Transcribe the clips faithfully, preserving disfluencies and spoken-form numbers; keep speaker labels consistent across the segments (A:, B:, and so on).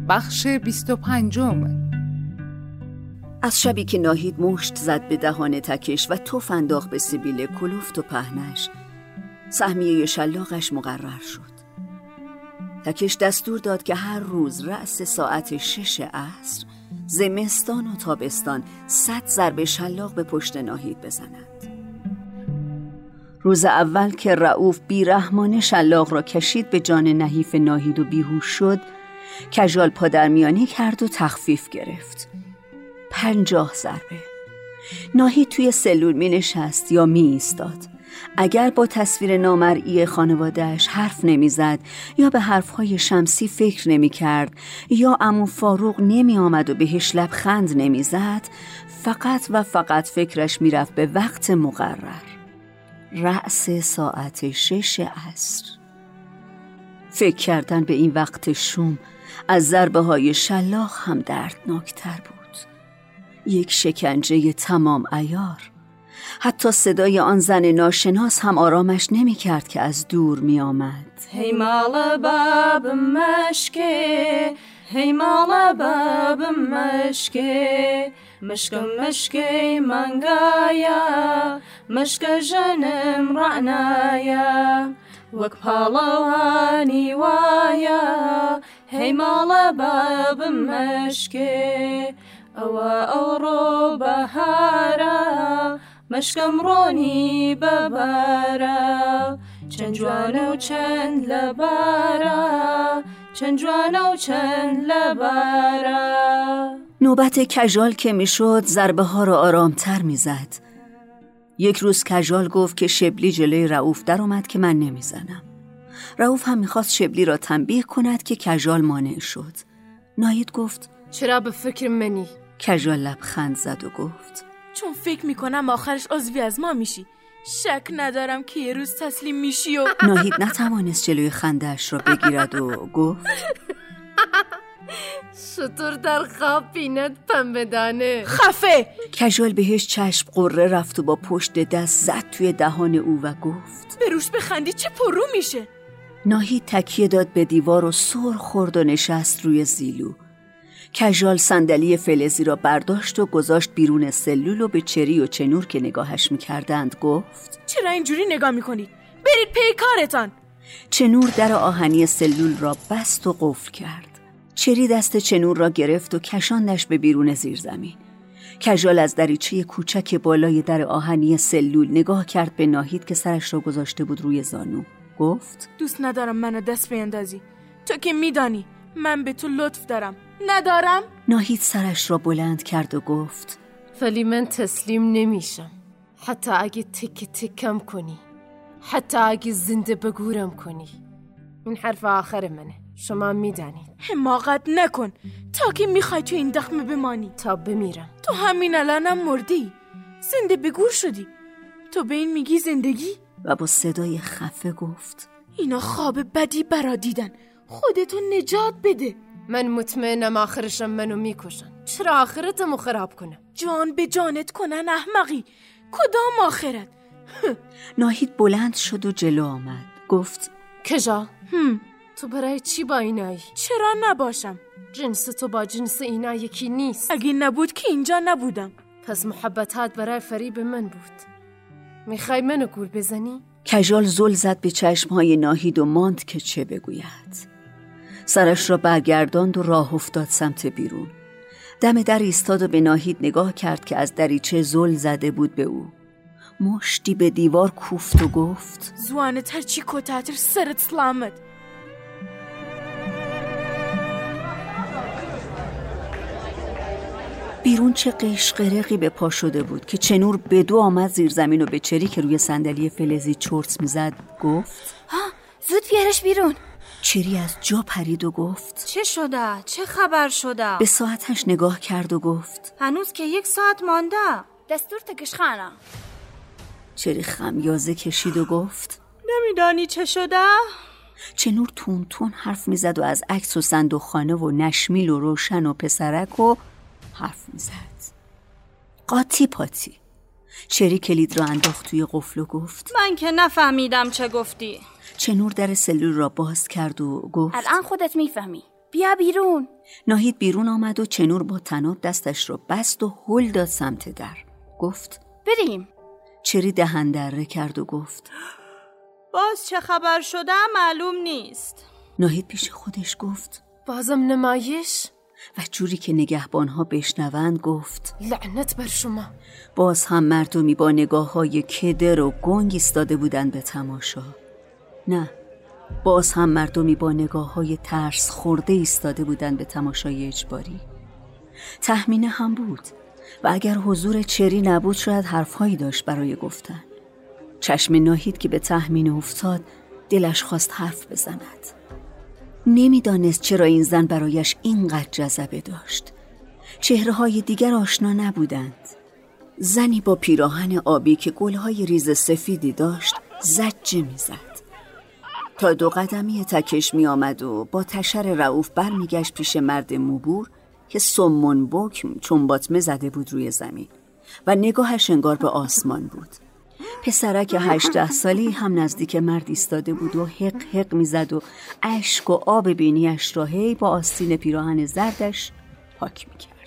A: بخش بیست و پنجم.
B: از شبی که ناهید مشت زد به دهان تکش و تف انداخت به سبیل کلفت و پهنش، سهمیه شلاقش مقرر شد. تکش دستور داد که هر روز رأس ساعت شش عصر، زمستان و تابستان، صد ضربه شلاق به پشت ناهید بزند. روز اول که رؤوف بیرحمانه شلاق را کشید به جان نحیف ناهید و بیهوش شد، کژال پادرمیانی کرد و تخفیف گرفت. پنجاه ضربه. ناهید توی سلول می نشست یا می ایستاد. اگر با تصویر نامرئی خانوادهش حرف نمی زد یا به حرفهای شمسی فکر نمی کرد یا عمو فاروق نمی آمد و بهش لبخند نمی زد، فقط و فقط فکرش می رفت به وقت مقرر، رأس ساعت شش عصر. فکر کردن به این وقت شوم از ضربه های شلاق هم دردناکتر بود. یک شکنجه تمام عیار. حتی صدای آن زن ناشناس هم آرامش نمی کرد که از دور می آمد.
C: هی مال باب مشکه، هی مال باب مشکه، مشکم مشکه منگایا، مشک جنم رعنایا، وک پالوانی وایا، هی مال باب مشکه، ئەوە ئەوڕۆ بەهارە، مەشکەم ڕۆنی بەبارە، چەند جوانە و چەند لەبارە، چەند جوانە و چەند لەبارە.
B: نوبت کژال که میشد ضربه ها را آرامتر میزد. یک روز کژال گفت که شبلی جلوی رؤوف در اومد که من نمیزنم. رؤوف هم میخواست شبلی را تنبیه کند که کژال مانع شد. ناهید گفت
D: چرا به فکر منی؟
B: کژال لبخند زد و گفت
E: چون فکر میکنم آخرش عضوی از ما میشی. شک ندارم که یه روز تسلیم میشی. و
B: ناهید نتوانست جلوی خنده‌اش را بگیرد و گفت
D: شطور در خواب بیند پنبه دانه.
E: خفه.
B: کژال بهش چشم قره رفت و با پشت دست زد توی دهان او و گفت
E: به روش بخندی چه پررو میشه.
B: ناهید تکیه داد به دیوار و سر خورد و نشست روی زیلو. کژال صندلی فلزی را برداشت و گذاشت بیرون سلول و به چری و چنور که نگاهش میکردند گفت
E: چرا اینجوری نگاه میکنید؟ برید پی کارتان.
B: چنور در آهنی سلول را بست و قفل کرد. چری دست چنور را گرفت و کشاندش به بیرون زیرزمین. کژال از دریچه کوچک بالای در آهنی سلول نگاه کرد به ناهید که سرش را گذاشته بود روی زانو. گفت
E: دوست ندارم منو دست بیندازی. تو که میدانی من به تو لطف دارم. ندارم؟
B: ناهید سرش را بلند کرد و گفت
D: ولی من تسلیم نمیشم، حتی اگه تک تکم کنی، حتی اگه زنده بگورم کنی. این حرف آخر منه، شما میدانید.
E: حماقت نکن تا که میخوای تو این دخمه بمانی.
D: تا بمیرم.
E: تو همین الانم مردی، زنده بگور شدی، تو به این میگی زندگی؟
B: و با صدای خفه گفت
E: اینا خواب بدی برا دیدن، خودتو نجات بده.
D: من مطمئنم آخرشم منو میکشن. چرا آخرتمو خراب کنم؟
E: جان به جانت کنن احمقی. کدام آخرت؟
B: ناهید بلند شد و جلو آمد. گفت
D: کژال
E: هم.
D: تو برای چی با اینایی؟
E: چرا نباشم؟
D: جنس تو با جنس اینا یکی نیست.
E: اگه نبود که اینجا نبودم.
D: پس محبتات برای فریب من بود. میخوای منو گول بزنی؟
B: کژال زل زد به چشمهای ناهید و ماند که چه بگوید. سرش را برگرداند و راه افتاد سمت بیرون. دم در ایستاد و به ناهید نگاه کرد که از دریچه زل زده بود به او. مشتی به دیوار کوفت و گفت
E: زوانه ترچی کتاتر سرت سلامت.
B: بیرون چه قشقرقی به پا شده بود که چنور به دو آمد زیر زمین و به چری که روی صندلی فلزی چرت میزد گفت
F: ها زود بیارش بیرون.
B: چری از جا پرید و گفت
F: چه شده؟ چه خبر شده؟
B: به ساعتش نگاه کرد و گفت
F: هنوز که یک ساعت مانده. دستور تکش خانه.
B: چری خمیازه کشید و گفت
E: نمیدانی چه شده؟
B: چنور تون تون حرف میزد و از عکس و صندوق خانه و نشمیل و روشن و پسرک و حرف میزد. قاطی پاتی. چری کلید را انداخت توی قفل و گفت
F: من که نفهمیدم چه گفتی.
B: چنور در سلول را باز کرد و گفت
F: الان خودت میفهمی. بیا بیرون.
B: ناهید بیرون آمد و چنور با طناب دستش رو بست و هل داد سمت در. گفت
F: بریم.
B: چری دهن دره کرد و گفت
C: باز چه خبر شده معلوم نیست.
B: ناهید پیش خودش گفت
D: بازم نمایش؟
B: و جوری که نگهبانها بشنوند گفت
D: لعنت بر شما.
B: باز هم مردمی با نگاه های کدر و گنگ ایستاده بودند به تماشا. نه، باز هم مردمی با نگاه های ترس خورده ایستاده بودند به تماشای اجباری. تخمینه هم بود و اگر حضور چری نبود شاید حرفهایی داشت برای گفتن. چشم ناهید که به تخمین افتاد دلش خواست حرف بزند. نمیدانست چرا این زن برایش اینقدر جذبه داشت. چهره‌های دیگر آشنا نبودند. زنی با پیراهن آبی که گلهای ریز سفیدی داشت زجه میزد. تا دو قدمی تکش می آمد و با تشر رؤوف بر می گشت پیش مرد موبور که سمون بکم چون باطمه زده بود روی زمین و نگاهش انگار به آسمان بود. پسرک هشده سالی هم نزدیک مرد ایستاده بود و حق حق می زد و اشک و آب بینیش را هی با آستین پیراهن زردش پاک می کرد.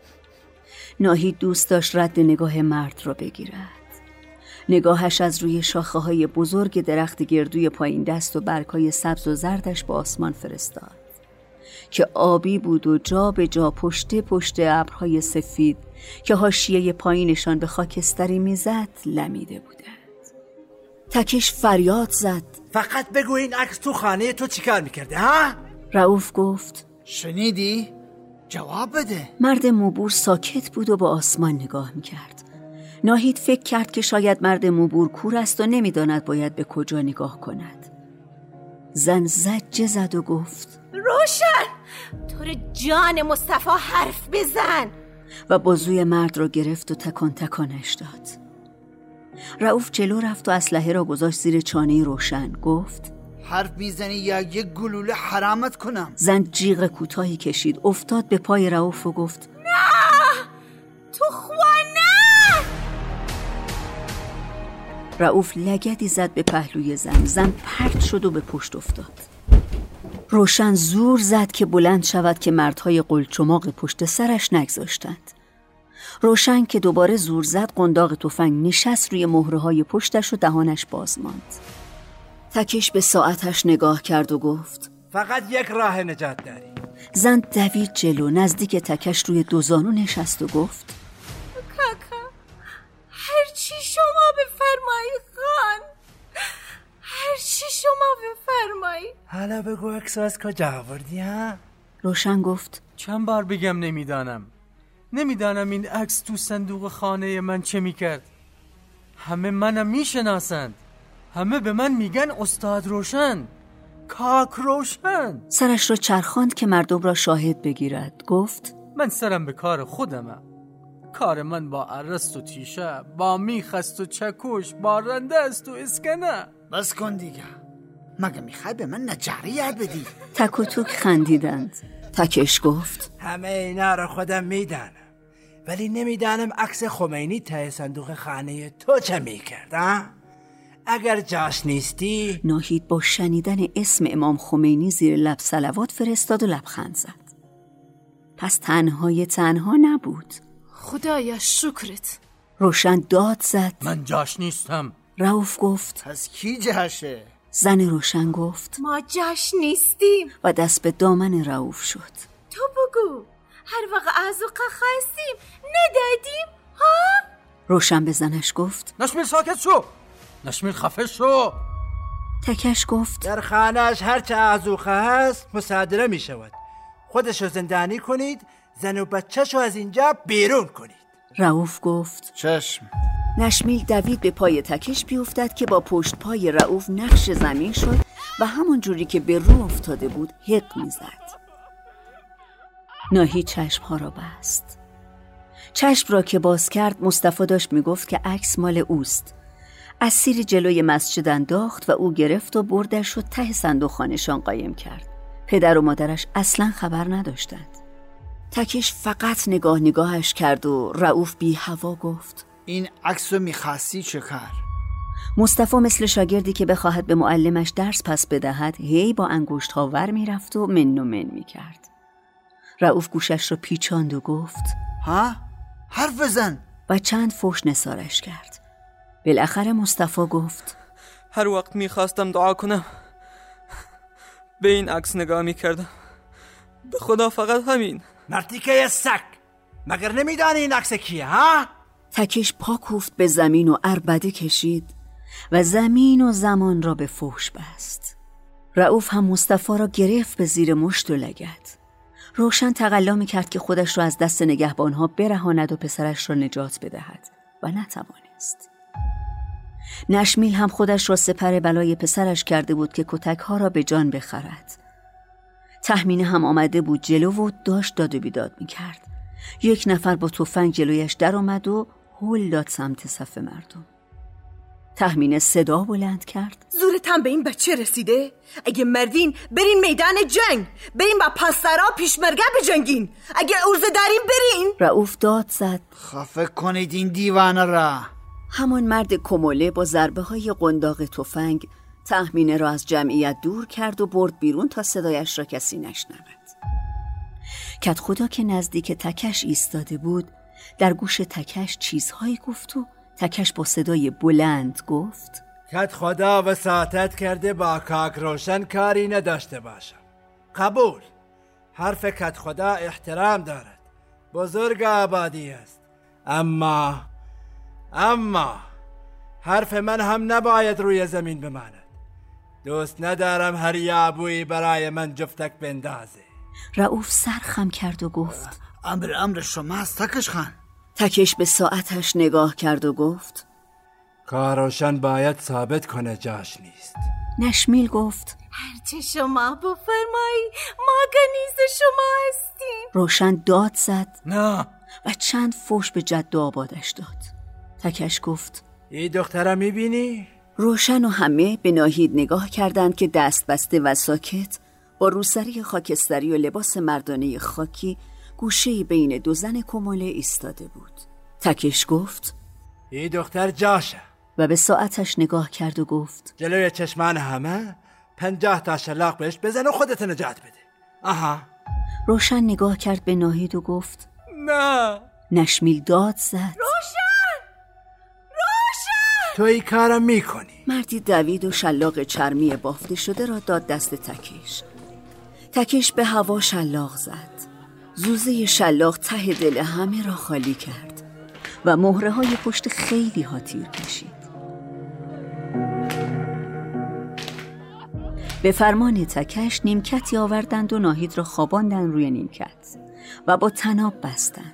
B: ناهید دوست داشت رد نگاه مرد را بگیرد. نگاهش از روی شاخه های بزرگ درخت گردوی پایین دست و برگ‌های سبز و زردش به آسمان فرستاد که آبی بود و جا به جا پشت پشت ابرهای سفید که حاشیه پایینشان به خاکستری میزد لمیده بودند. تکش فریاد زد
G: فقط بگو این عکس تو خانه تو چیکار میکرده ها؟
B: رؤوف گفت
G: شنیدی؟ جواب بده.
B: مرد موبور ساکت بود و به آسمان نگاه میکرد. ناهید فکر کرد که شاید مرد موبور کور است و نمیداند باید به کجا نگاه کند. زن زجه زد و گفت
D: روشن، طور جان مصطفی حرف بزن.
B: و بازوی مرد را گرفت و تکان تکانش داد. رؤوف جلو رفت و اسلحه را گذاشت زیر چانه روشن. گفت
G: حرف میزنی یا یک گلوله حرامت کنم.
B: زن جیغ کوتاهی کشید، افتاد به پای رؤوف و گفت
D: نه، تو خوانه.
B: رؤوف لگدی زد به پهلوی زن. زن پرت شد و به پشت افتاد. روشن زور زد که بلند شود که مردهای قلچماق پشت سرش نگذاشتند. روشن که دوباره زور زد قنداق تفنگ نشست روی مهره‌های پشتش و دهانش باز ماند. تکش به ساعتش نگاه کرد و گفت
G: فقط یک راه نجات داری.
B: زن دوید جلو، نزدیک تکش روی دو زانو نشست و گفت
D: کاکا، هرچی شما بفرمایی خان، هرچی شما بفرمایی.
G: حالا بگو عکس از کجا آوردی ها؟
B: روشن گفت
H: چند بار بگم نمیدانم نمیدانم این عکس تو صندوق خانه من چه میکرد. همه منم میشناسند، همه به من میگن استاد روشن، کاک روشن.
B: سرش را چرخاند که مردم را شاهد بگیرد. گفت
H: من سرم به کار خودمم. کار من با عرست و تیشه، با میخست و چکش، با رنده است و اسکنه.
G: بس کن دیگه، مگه میخوای به من نجاری یاد بدی؟
B: تک و توک خندیدند. تکش گفت
G: همه اینا رو خودم میدانم، ولی نمیدانم عکس خمینی ته صندوق خانه تو چه میکرد ها؟ اگر جاش نیستی.
B: ناهید با شنیدن اسم امام خمینی زیر لب صلوات فرستاد و لبخند زد. پس تنهای تنها نبود.
D: خدایا شکرت.
B: روشن داد زد
H: من جاش نیستم.
B: رؤوف گفت
G: پس کی جاشه؟
B: زن روشن گفت
D: ما جاش نیستیم.
B: و دست به دامن رؤوف شد.
D: تو بگو هر وقت ازوقه خواستیم ندادیم ها؟
B: روشن به زنش گفت
H: نشمیل ساکت شو، نشمیل خفه شو.
B: تکش گفت
G: در خانهش هر چه ازوقه هست مصادره می شود. خودشو زندانی کنید، زن و بچه‌شو از اینجا بیرون کنید.
B: رؤوف گفت
G: چشم.
B: نشمیل دوید به پای تکش بیفتد که با پشت پای رؤوف نقش زمین شد و همون جوری که به رو افتاده بود حق میزد. ناهید چشمها را بست. چشم را که باز کرد مصطفی داشت میگفت که عکس مال اوست. اسیر جلوی مسجد انداخت و او گرفت و بردش و ته صندوق خانه‌شان قایم کرد. پدر و مادرش اصلا خبر نداشتند. تکش فقط نگاه نگاهش کرد و رؤوف بی هوا گفت
G: این عکس رو میخواستی چه کار؟
B: مصطفی مثل شاگردی که بخواهد به معلمش درس پس بدهد هی با انگشت ها ور می رفت و من و من می کرد. رؤوف گوشش را پیچاند و گفت
I: ها؟ حرف بزن.
B: و چند فحش نثارش کرد. بالاخره مصطفی گفت
J: هر وقت می خواستم دعا کنم به این عکس نگاه می کردم. به خدا فقط همین.
G: مرتیکه سگ، مگر نمیدانی این عکس کیه ها؟
B: تکش پا کوفت به زمین و عربده کشید و زمین و زمان را به فحش بست. رؤوف هم مصطفی را گرفت به زیر مشت و لگد. روشن تقلا می‌کرد که خودش را از دست نگهبانها برهاند و پسرش را نجات بدهد و نتوانست. نشمیل هم خودش را سپر بلای پسرش کرده بود که کتک‌ها را به جان بخرد. تهمینه هم آمده بود جلو و داشت داد و بیداد می‌کرد. یک نفر با تفنگ جلویش در آمد و هل داد سمت صف مردم. تهمینه صدا بلند کرد
K: زورتم به این بچه رسیده؟ اگه مردین برین میدان جنگ، برین با پاسدارا پیشمرگه بجنگین، اگه ارزه دارین برین.
B: رؤوف داد زد
I: خفه کنید این دیوانه را.
B: همان مرد کموله با ضربه های قنداق تفنگ تهمینه را از جمعیت دور کرد و برد بیرون تا صدایش را کسی نشنود. کدخدا که نزدیک تکش ایستاده بود در گوش تکش چیزهایی گفت و تکش با صدای بلند گفت
G: کدخدا وساطت کرده با کاک روشن کاری نداشته باشم. قبول. حرف کدخدا احترام دارد، بزرگ آبادی است، اما اما حرف من هم نباید روی زمین بماند. دوست ندارم هر یابویی برای من جفتک بندازه.
B: رؤوف سر خم کرد و گفت
I: امر امر شماست تکش خان.
B: تکش به ساعتش نگاه کرد و گفت
G: کاروشن باید ثابت کنه جاش نیست.
B: نشمیل گفت
C: هرچه شما بفرمایی ما گنیز شما هستیم.
B: روشن داد زد
H: نه
B: و چند فحش به جد و آبادش داد. تکش گفت
G: ای دختره میبینی؟
B: روشن و همه به ناهید نگاه کردند که دست بسته و ساکت با روسری خاکستری و لباس مردانه خاکی گوشه‌ای بین دو زن کموله ایستاده بود. تکش گفت
G: ای دختر جاشه
B: و به ساعتش نگاه کرد و گفت
G: جلوی چشمان همه پنجاه تا شلاق بهش بزن و خودت نجات بده. آها.
B: روشن نگاه کرد به ناهید و گفت
J: نه.
B: نشمیل داد زد
C: روشن روشن
G: تو این کارم میکنی.
B: مردی دوید و شلاق چرمی بافته شده را داد دست تکش. تکش به هوا شلاق زد. زوزه شلاق ته دل همه را خالی کرد و مهره های پشت خیلی ها تیر کشید. به فرمان تکش نیمکتی آوردند و ناهید را خواباندند روی نیمکت و با طناب بستند.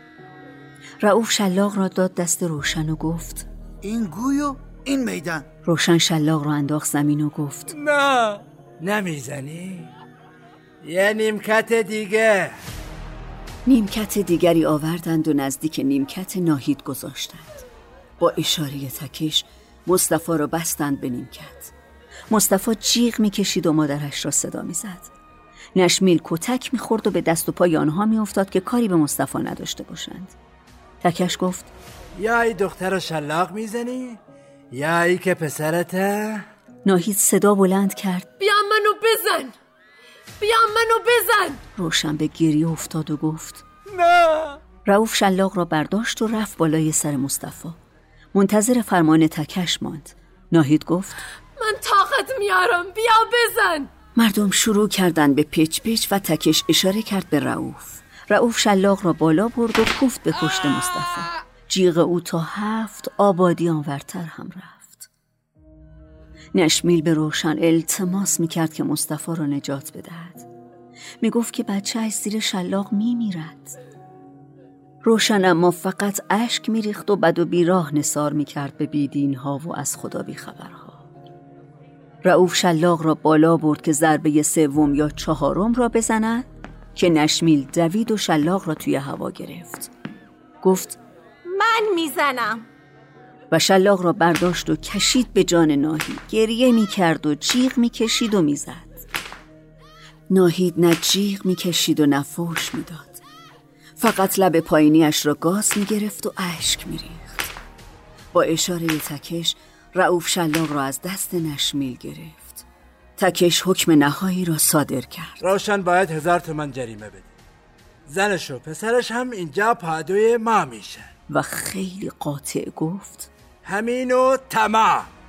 B: رؤوف شلاق را داد دست روشن و گفت
I: این گویو این میدان.
B: روشن شلاق را انداخت زمین و گفت
J: نه.
G: نمیزنی؟ یه نیمکت دیگه.
B: نیمکت دیگری آوردند و نزدیک نیمکت ناهید گذاشتند. با اشاره تکش مصطفی را بستند به نیمکت. مصطفی جیغ میکشید و مادرش را صدا میزد. نشمیل کتک میخورد و به دست و پای آنها میافتاد که کاری به مصطفی نداشته باشند. تکش گفت
G: یا ای دختر شلاق میزنی یا ای که پسرته؟
B: ناهید صدا بلند کرد
D: بیا منو بزن، بیا منو بزن.
B: روشن به گریه افتاد و گفت
J: نه.
B: رؤوف شلاق را برداشت و رفت بالای سر مصطفی. منتظر فرمان تکش ماند. ناهید گفت
D: من طاقت میارم، بیا بزن.
B: مردم شروع کردند به پچ پچ و تکش اشاره کرد به رؤوف. رؤوف شلاق را بالا برد و کوفت به پشت مصطفی. جیغ او تا هفت آبادی آنورتر هم رفت. نشمیل به روشن التماس میکرد که مصطفی را نجات بدهد. میگفت که بچه از زیر شلاق میمیرد. روشن اما فقط اشک میریخت و بد و بیراه نثار میکرد به بیدین ها و از خدا بی خبرها. رؤوف شلاق را بالا برد که ضربه سوم یا چهارم را بزند که نشمیل دوید و شلاق را توی هوا گرفت. گفت
C: من میزنم
B: و شلاق را برداشت و کشید به جان ناهید. گریه میکرد و جیغ میکشید و میزد. ناهید نه جیغ میکشید و نه فحش میداد. فقط لب پایینیش را گاز میگرفت و اشک میریخت. با اشاره تکش رؤوف شلاق را از دست نشمیل گرفت. تکش حکم نهایی را صادر کرد.
G: روشن باید هزار تومن جریمه بده. زنش و پسرش هم اینجا پادوی ما میشن.
B: و خیلی قاطع گفت
G: همین و تمام.